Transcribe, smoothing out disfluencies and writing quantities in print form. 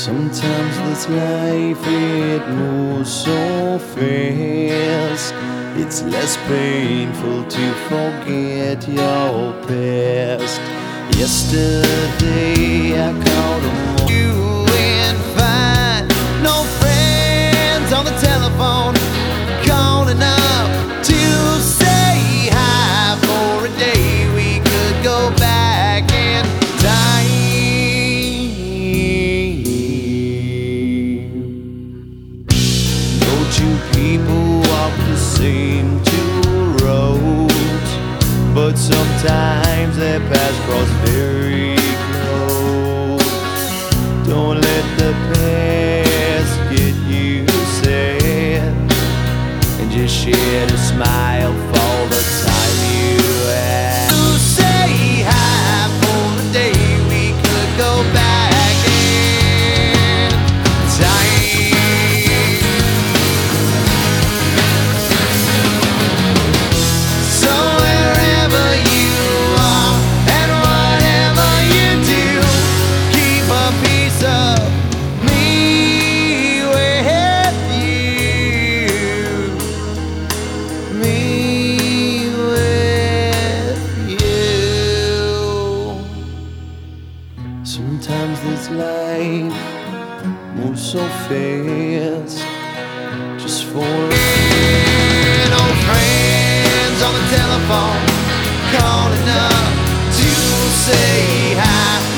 Sometimes this life, it moves so fast. It's less painful to forget your past. Yesterday I called you and find no friends on the telephone calling up to say hi. For a day we could go back in time. No two people walk the same two roads, but sometimes their paths cross very close. Don't let the past get you sad, and just share the smile for the time you had. To say hi for the day we could go back in time. So wherever you are and whatever you do, keep a piece of me with you. Me with you. Sometimes this life moves so fast, just for old friends on the telephone calling up to say hi.